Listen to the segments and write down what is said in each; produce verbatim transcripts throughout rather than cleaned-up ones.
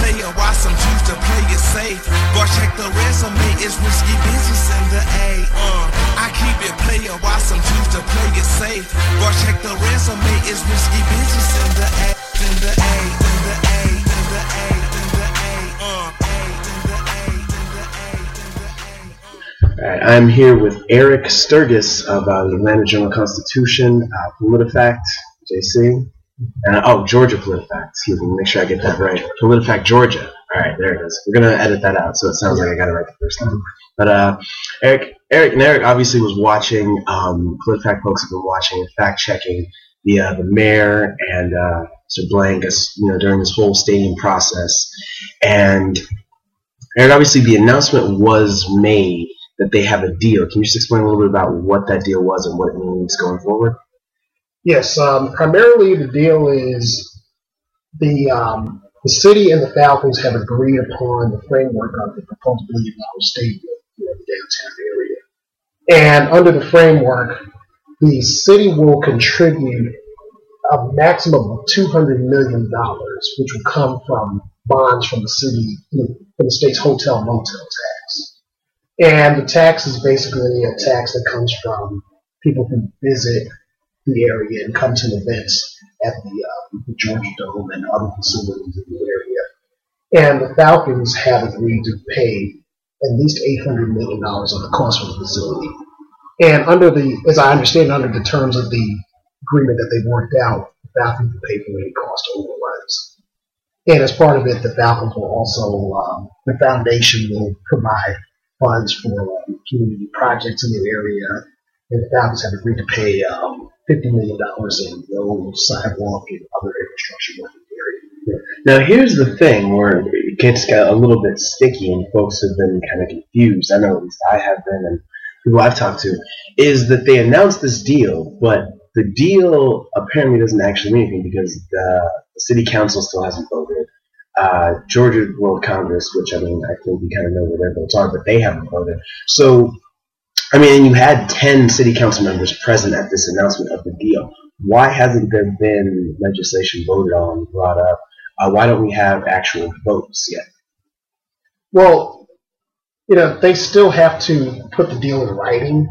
player, watch some choose to play it safe. Boy, check the resume, it's risky business in the A. Uh, I keep it player, watch some choose to play it safe. Boy, check the resume, it's risky business in the A. In the A, in the A, in the A, in the A, uh, A, in the A, in the A, in the A. All right, I'm here with Eric Sturgis of uh, the Atlanta Journal-Constitution, uh, PolitiFact, J C. Uh, oh, Georgia PolitiFact. Excuse me, make sure I get that right. PolitiFact Georgia. All right, there it is. We're gonna edit that out so it sounds like I got it right the first time. But uh, Eric, Eric, and Eric obviously was watching. Um, PolitiFact folks have been watching and fact checking the uh, the mayor and uh, Mister Blank, as you know, during this whole stadium process. And Eric, obviously, the announcement was made that they have a deal. Can you just explain a little bit about what that deal was and what it means going forward? Yes, um, primarily the deal is the um, the city and the Falcons have agreed upon the framework of the proposed billion dollar stadium in the downtown area. And under the framework, the city will contribute a maximum of two hundred million dollars, which will come from bonds from the city, from the state's hotel motel tax. And the tax is basically a tax that comes from people who visit the area and come to events at the, uh, the Georgia Dome and other facilities in the area. And the Falcons have agreed to pay at least eight hundred million dollars of the cost of the facility. And under the, as I understand, under the terms of the agreement that they worked out, the Falcons will pay for any cost overruns. And as part of it, the Falcons will also, um, the foundation will provide funds for um, community projects in the area. And the Falcons have agreed to pay um, fifty million dollars in roads, sidewalk, and other infrastructure work in the area. Now, here's the thing where it gets got a little bit sticky and folks have been kind of confused. I know at least I have been, and people I've talked to, is that they announced this deal, but the deal apparently doesn't actually mean anything because the, the city council still hasn't voted. Uh, Georgia World Congress, which I mean, I think we kind of know where their votes are, but they haven't voted. So, I mean, you had ten city council members present at this announcement of the deal. Why hasn't there been legislation voted on, brought up? Uh, why don't we have actual votes yet? Well, you know, they still have to put the deal in writing.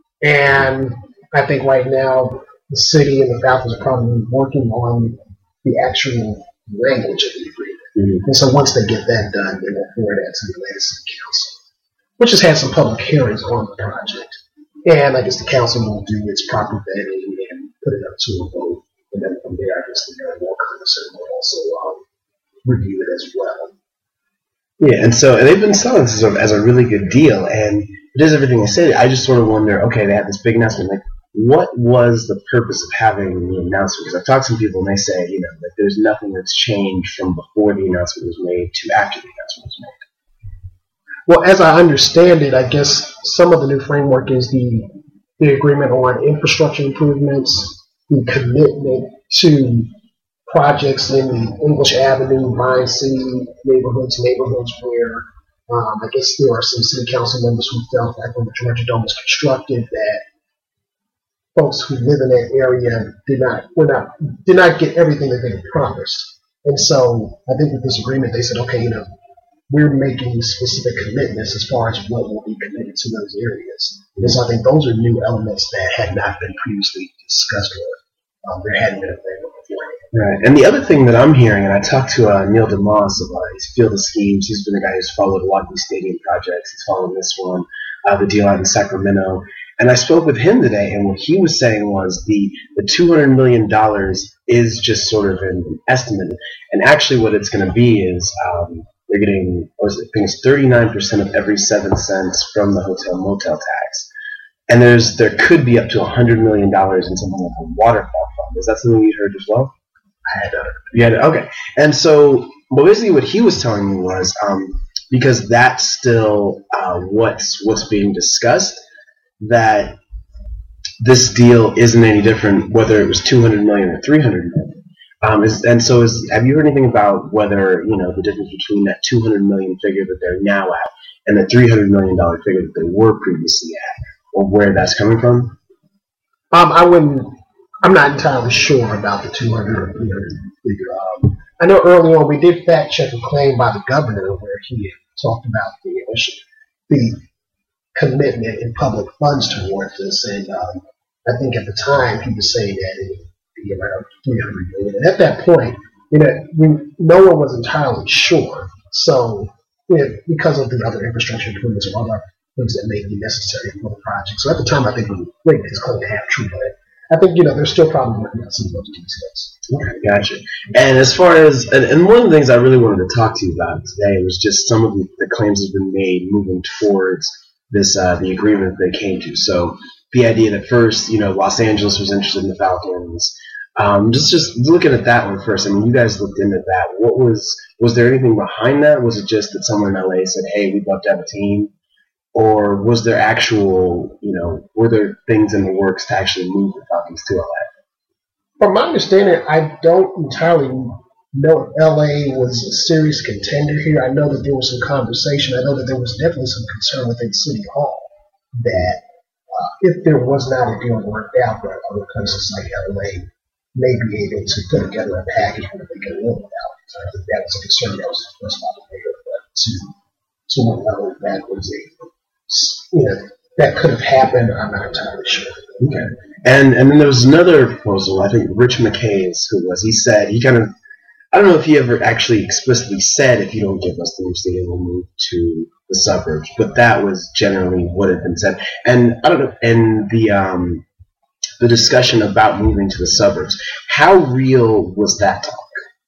And I think right now the city and the Falcons are probably working on the actual language of the agreement. Mm-hmm. And so once they get that done, they will forward that to the Atlanta City Council, which has had some public hearings on the project. And I guess the council will do its proper vetting and put it up to a vote. And then from there, I guess the Mayor will will also um, review it as well. Yeah, and so and they've been selling this as a, as a really good deal, and it is everything they say. I just sort of wonder, okay, they had this big announcement. Like, what was the purpose of having the announcement? Because I've talked to some people, and they say, you know, that there's nothing that's changed from before the announcement was made to after the announcement was made. Well, as I understand it, I guess some of the new framework is the the agreement on infrastructure improvements, the commitment to projects in the English Avenue, Vine City neighborhoods, neighborhoods where um, I guess there are some city council members who felt like when the Georgia Dome was constructed that folks who live in that area did not were not did not get everything that they were promised. And so I think with this agreement they said, okay, you know, we're making specific commitments as far as what will be committed to those areas. And so I think those are new elements that had not been previously discussed or um, there hadn't been a framework before. Right. And the other thing that I'm hearing, and I talked to uh, Neil DeMoss of uh, his Field of Schemes. He's been the guy who's followed a lot of these stadium projects. He's followed this one, uh, the deal out in Sacramento. And I spoke with him today, and what he was saying was the, the two hundred million dollars is just sort of an, an estimate. And actually what it's going to be is um, they're getting, I think it's thirty-nine percent of every seven cents from the hotel motel tax. And there's there could be up to one hundred million dollars in something like a waterfall fund. Is that something you heard as well? I had done it. You had it? Okay. And so, well, basically what he was telling me was, um, because that's still uh, what's what's being discussed, that this deal isn't any different whether it was two hundred million dollars or three hundred million dollars. Um, is, and so, is, have you heard anything about whether, you know, the difference between that two hundred million dollars figure that they're now at and the three hundred million dollars figure that they were previously at, or where that's coming from? Um, I wouldn't. I'm not entirely sure about the two hundred or three hundred figure. Um, I know early on we did fact check a claim by the governor where he had talked about the initial, the commitment in public funds towards this, and um, I think at the time he was saying that it would be around three hundred million dollars. And at that point, you know, we, no one was entirely sure. So, you know, because of the other infrastructure improvements or other things that may be necessary for the project. So at the time, I think we rated his claim to have true, but I think, you know, they're still probably working out some of those details. Okay, gotcha. And as far as, and, and one of the things I really wanted to talk to you about today was just some of the, the claims that have been made moving towards this, uh, the agreement that they came to. So the idea that first, you know, Los Angeles was interested in the Falcons. Um, just, just looking at that one first. I mean, you guys looked into that. What was, was there anything behind that? Was it just that someone in L A said, "Hey, we'd love to have a team"? Or was there actual, you know, were there things in the works to actually move the Falcons to L A? From my understanding, I don't entirely know if L A was a serious contender here. I know that there was some conversation. I know that there was definitely some concern within City Hall that uh, if there was not a deal worked out, that other places like L A may be able to put together a package where they can live without it. So I think that was a concern that was expressed by the mayor. But to, to what level that was a, you know, that could have happened, I'm not entirely sure. Okay. And and then there was another proposal, I think Rich McKay's, who was, he said, he kind of, I don't know if he ever actually explicitly said, if you don't give us the new stadium, we'll move to the suburbs, but that was generally what had been said. And I don't know, and the, um, the discussion about moving to the suburbs, how real was that talk?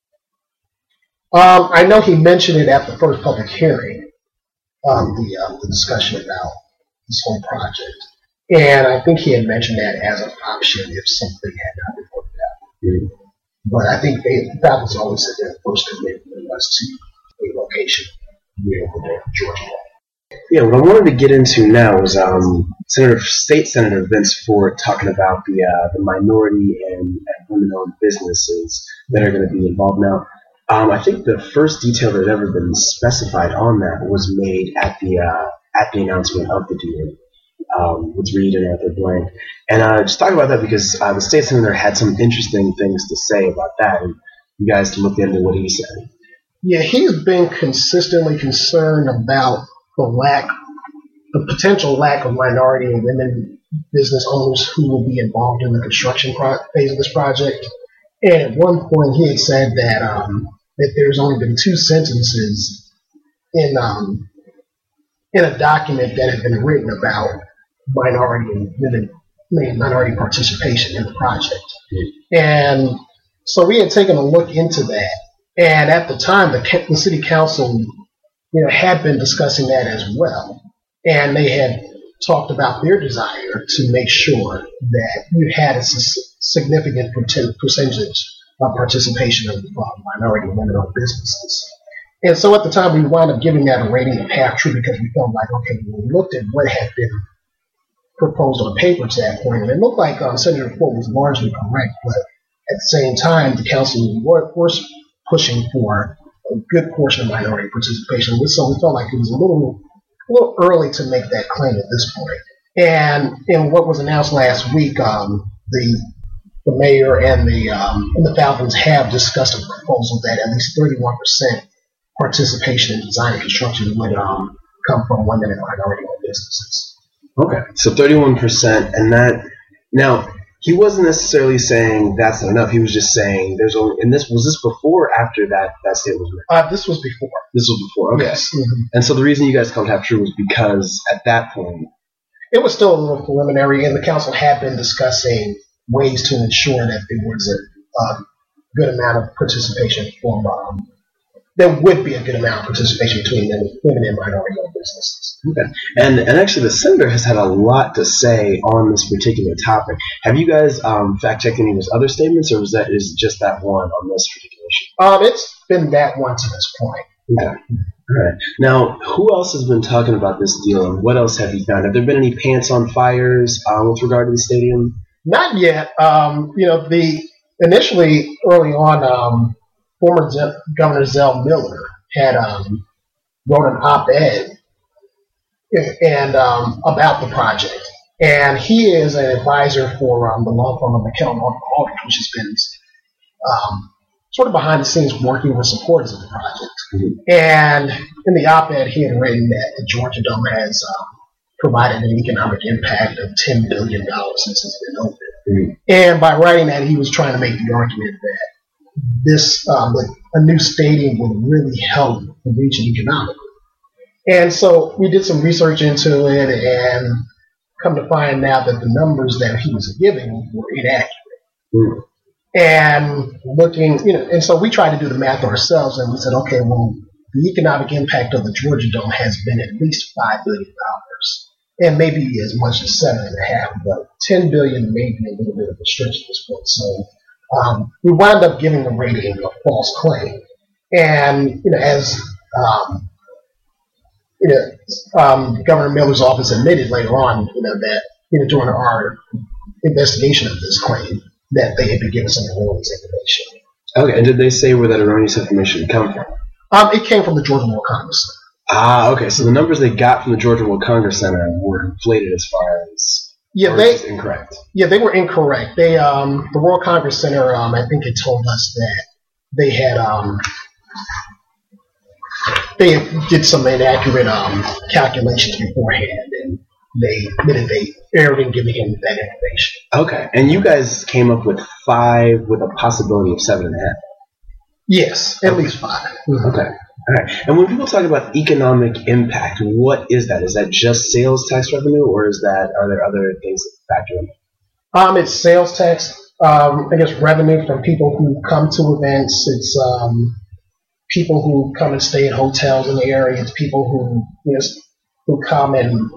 Um, I know he mentioned it at the first public hearing, um, the, um, the discussion about this whole project. And I think he had mentioned that as an option if something had not been worked out. Mm-hmm. But I think they, the Falcons always said their first commitment was to a location near Georgia. Yeah, what I wanted to get into now was um, Senator, State Senator Vince Ford talking about the uh, the minority and, and women-owned businesses that are going to be involved now. Um, I think the first detail that had ever been specified on that was made at the uh, at the announcement of the deal. Um, with Reed and Arthur Blank. And uh, just talk about that because uh, the state senator had some interesting things to say about that, and you guys looked into what he said. Yeah, he's been consistently concerned about the lack, the potential lack of minority and women business owners who will be involved in the construction pro- phase of this project. And at one point he had said that um, that there's only been two sentences in um, in a document that had been written about minority and women, minority participation in the project. Mm-hmm. And so we had taken a look into that. And at the time, the, the city council, you know, had been discussing that as well. And they had talked about their desire to make sure that you had a significant percentage of participation of uh, minority and women-owned businesses. And so at the time, we wound up giving that a rating of half true because we felt like, okay, when we looked at what had been proposed on paper to that point, and it looked like um, Senator Ford was largely correct, but at the same time, the council was pushing for a good portion of minority participation. So we felt like it was a little, a little early to make that claim at this point. And in what was announced last week, um, the the mayor and the um, and the Falcons have discussed a proposal that at least thirty-one percent participation in design and construction would um, come from women and minority-owned businesses. Okay, so thirty-one percent, and that, now, he wasn't necessarily saying that's not enough, he was just saying there's only, and this, was this before or after that, that statement was made? Uh, this was before. This was before, okay. Yes. Mm-hmm. And so the reason you guys called half true was because at that point, it was still a little preliminary, and the council had been discussing ways to ensure that there was a um, good amount of participation from, um, there would be a good amount of participation between women and minority-owned businesses. Okay. And and actually, the senator has had a lot to say on this particular topic. Have you guys um, fact-checked any of his other statements, or was that is just that one on this particular issue? Um, it's been that one to this point. Okay. All right. Now, who else has been talking about this deal, and what else have you found? Have there been any pants on fires uh, with regard to the stadium? Not yet. Um, you know, the initially early on. Um, Former Z- Governor Zell Miller had um, wrote an op-ed and um, about the project, and he is an advisor for um, the law firm of McKellar Aldrich, which has been um, sort of behind the scenes working with supporters of the project. Mm-hmm. And in the op-ed, he had written that the Georgia Dome has um, provided an economic impact of ten billion dollars since it's been open. Mm-hmm. And by writing that, he was trying to make the argument that this, um, that a new stadium would really help the region economically. And so we did some research into it and come to find out that the numbers that he was giving were inaccurate. Mm. And looking, you know, and so we tried to do the math ourselves, and we said, okay, well, the economic impact of the Georgia Dome has been at least five billion dollars, and maybe as much as seven and a half, but ten billion dollars may be a little bit of a stretch at this point. So um, we wound up giving the rating a false claim, and you know, as um, you know, um, Governor Miller's office admitted later on, you know, that you know during our investigation of this claim, that they had been given some erroneous information. Okay, and did they say where that erroneous information come from? Um, it came from the Georgia World Congress Center. Ah, okay. So the numbers they got from the Georgia World Congress Center were inflated as far as yeah, they incorrect. Yeah, they were incorrect. They um, the World Congress Center, um, I think, it told us that they had um, they did some inaccurate um calculations beforehand, and they admitted they erred in giving him that information. Okay, and you guys came up with five with a possibility of seven and a half. Yes, at okay. least five. Mm-hmm. Okay, all right. And when people talk about economic impact, what is that? Is that just sales tax revenue, or is that are there other things that factor in? Um, it's sales tax. Um, I guess revenue from people who come to events. It's um, people who come and stay at hotels in the area. It's people who you know who come and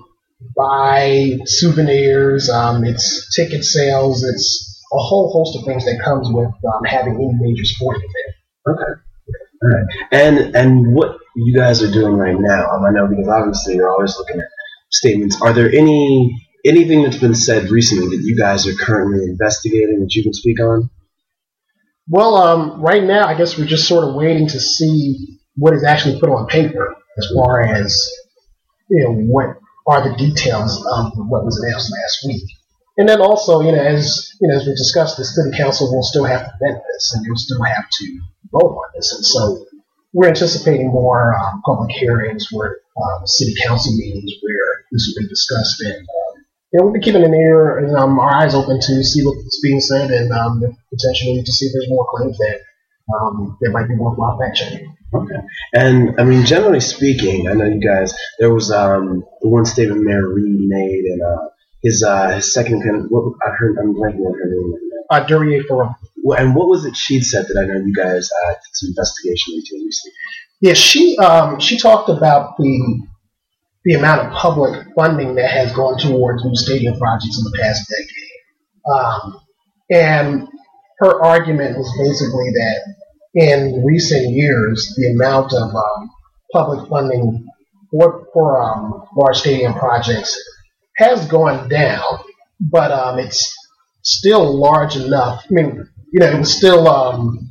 buy souvenirs. Um, it's ticket sales. It's a whole host of things that comes with um, having any major sporting event. Okay. All right. And and what you guys are doing right now, um, I know because obviously you're always looking at statements. Are there any anything that's been said recently that you guys are currently investigating that you can speak on? Well, um, right now, I guess we're just sort of waiting to see what is actually put on paper as far as you know what are the details of what was announced last week. And then also, you know, as you know, as we discussed, the city council will still have to vet this, and you'll still have to vote on this. And so, we're anticipating more um, public hearings, where um, city council meetings where this will be discussed, and um, you know, we'll be keeping an ear and um, our eyes open to see what's being said, and um, potentially to see if there's more claims that um, that might be worthwhile fact checking. Okay. And, I mean, generally speaking, I know you guys, there was um, the one statement Mayor Reed made, and uh, his uh, his second, what I heard, I'm blanking on her name right now. Uh, Duryea Farrar. Well, and what was it she'd said that I know you guys uh, did some investigation into recently? Yeah, she um, she talked about the the amount of public funding that has gone towards new stadium projects in the past decade. Um, and her argument was basically that in recent years, the amount of um, public funding for, for um, large stadium projects has gone down, but um, it's still large enough. I mean, you know, it was still. Um,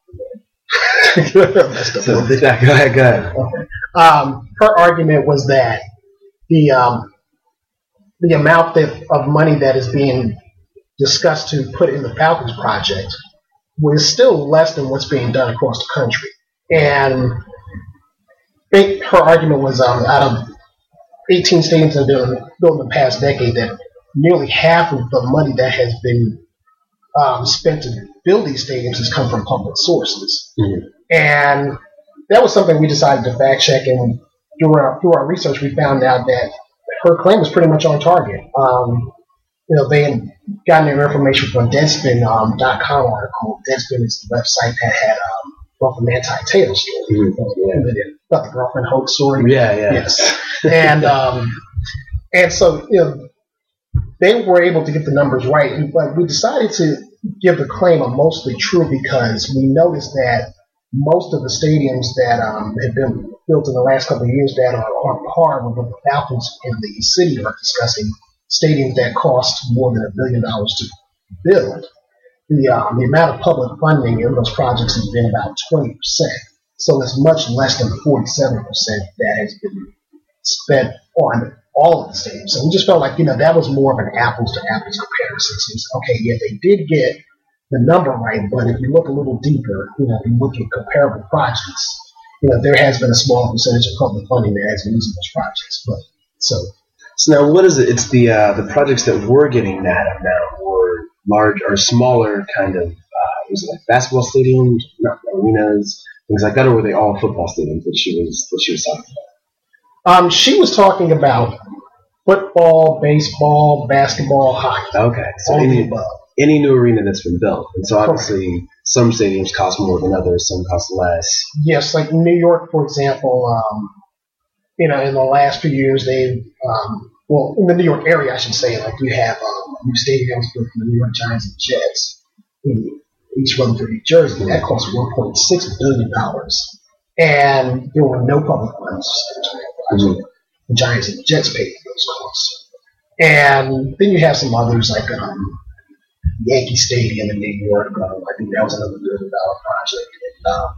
so, go ahead, go ahead. Okay. Um, her argument was that the um, the amount that, of money that is being discussed to put in the Falcons project was still less than what's being done across the country. And I think her argument was um, out of eighteen stadiums that have been built in the past decade, that nearly half of the money that has been um, spent to build these stadiums has come from public sources. Mm-hmm. And that was something we decided to fact check, and through our, through our research we found out that her claim was pretty much on target. Um, you know, they had gotten their information from Deadspin dot com um, article. Deadspin is the website that had um, both the Manti Te'o story, mm-hmm. yeah. about the girlfriend hoax story. Yeah, yeah. Yes. and um, and so you know, they were able to get the numbers right, but we decided to give the claim a mostly true because we noticed that most of the stadiums that um, have been built in the last couple of years that are on par with what the Falcons in the city are discussing, stadiums that cost more than a billion dollars to build, the um, the amount of public funding in those projects has been about twenty percent. So it's much less than forty-seven percent that has been spent on all of the stadiums. So we just felt like, you know, that was more of an apples to apples comparison. So it's, okay, yeah, they did get the number right, but if you look a little deeper, you know, if you look at comparable projects, you know, there has been a small percentage of public funding that has been using those projects. But so, so now what is it? It's the uh, the projects that we're getting mad at now, or large or smaller kind of. Uh, was it like basketball stadiums, not arenas, things like that, or were they all football stadiums that she was that she was talking about? Um, she was talking about football, baseball, basketball, hockey. Okay, so any, any new arena that's been built, and so obviously Correct. Some stadiums cost more than others, some cost less. Yes, like New York, for example. Um, you know, in the last few years, they've um, well, in the New York area, I should say, like you have um, new stadiums built for the New York Giants and Jets in East Rutherford, New Jersey. That cost one point six billion dollars, and there were no public funds to that project. Mm-hmm. The Giants and the Jets paid for those costs. And then you have some others like um, Yankee Stadium in New York. Um, I think that was another billion dollar project. And, um,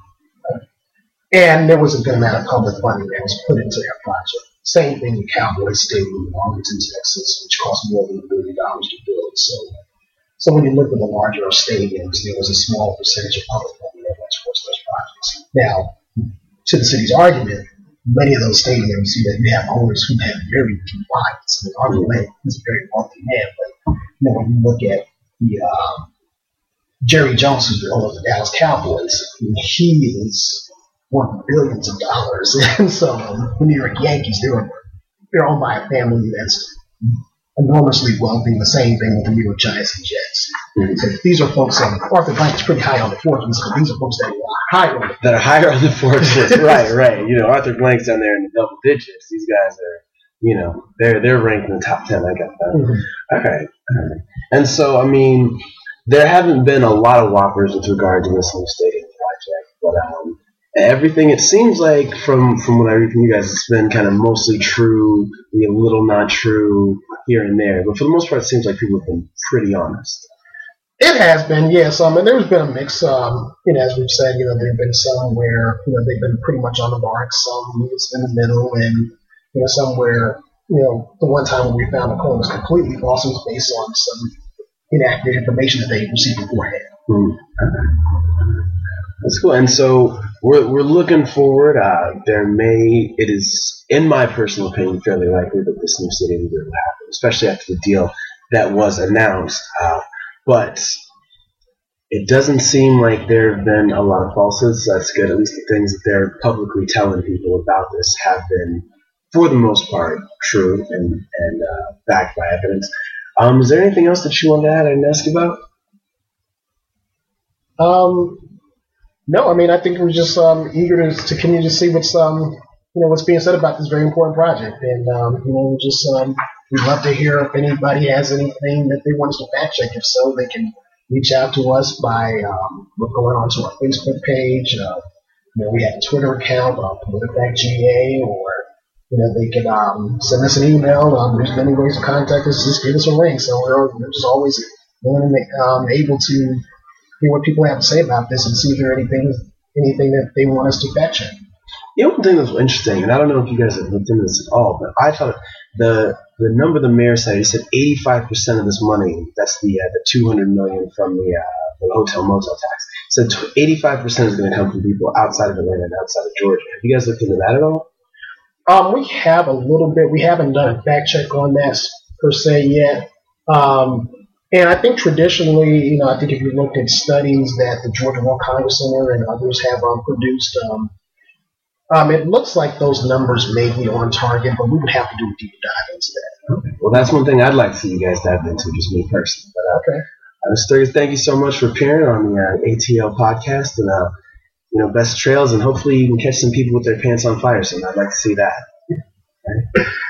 and there was a good amount of public funding that was put into that project. Same thing with Cowboys Stadium in Arlington, Texas, which cost more than a billion dollars to build. So, so when you look at the larger stadiums, there was a small percentage of public funding that went towards those projects. Now, to the city's argument, many of those stadiums, you know, you have owners who have very deep pockets. I mean, Arthur Blank is a very wealthy man, but you know, when you look at the um, Jerry Jones, who's the owner of the Dallas Cowboys, I mean, he is worth billions of dollars, and so um, the New York Yankees, they're they're owned by a family that's enormously wealthy. The same thing with the New York Giants and Jets. Mm-hmm. So these are folks. Um, Arthur Blank is pretty high on the Forbes list, but these are folks that are higher on the that are higher on the Forbes list. Right, right. You know, Arthur Blank's down there in the double digits. These guys are, you know, they're they're ranked in the top ten. I got that. Mm-hmm. Okay. Right. And so, I mean, there haven't been a lot of whoppers with regard to this new stadium project, but um, everything it seems like from from what I read from you guys, it's been kind of mostly true, maybe a little not true here and there. But for the most part, it seems like people have been pretty honest. It has been, yes. Um, and there's been a mix. Um, you know, as we've said, you know, there have been some where you know they've been pretty much on the mark. Some it's in the middle, and you know, some where you know the one time when we found the coin was completely false, it was based on some inaccurate information that they received beforehand. Mm. That's cool. And so we're we're looking forward. Uh, there may it is, in my personal opinion, fairly likely that this new stadium will happen, especially after the deal that was announced. Uh, But it doesn't seem like there have been a lot of falsehoods. That's good. At least the things that they're publicly telling people about this have been, for the most part, true and, and uh, backed by evidence. Um, is there anything else that you want to add and ask about? Um, no, I mean, I think we're just um, eager to, to continue to see what's um, you know what's being said about this very important project, and um, you know, just um, we'd love to hear if anybody has anything that they want us to fact check. If so, they can reach out to us by um, going onto our Facebook page. Uh, you know, we have a Twitter account, uh, PolitiFactGA, or you know, they can um, send us an email. Um, there's many ways to contact us. Just give us a ring. So we're, we're just always willing and um, able to hear what people have to say about this and see if there are anything anything that they want us to fact check. You know, one thing that's interesting, and I don't know if you guys have looked into this at all, but I thought the the number the mayor said, he said eighty-five percent of this money, that's the uh, the two hundred million dollars from the, uh, the hotel motel tax, said so eighty-five percent is going to come from people outside of Atlanta and outside of Georgia. Have you guys looked into that at all? Um, we have a little bit. We haven't done a fact check on that per se yet. Um, and I think traditionally, you know, I think if you looked at studies that the Georgia Law Congress Center and others have um, produced, um, Um, it looks like those numbers may be on target, but we would have to do a deeper dive into that. Okay. Well, that's one thing I'd like to see you guys dive into, just me personally. But, uh, okay. Uh, Mister Sturgis, thank you so much for appearing on the uh, A T L podcast, and uh, you know, best trails, and hopefully you can catch some people with their pants on fire soon. I'd like to see that. Okay.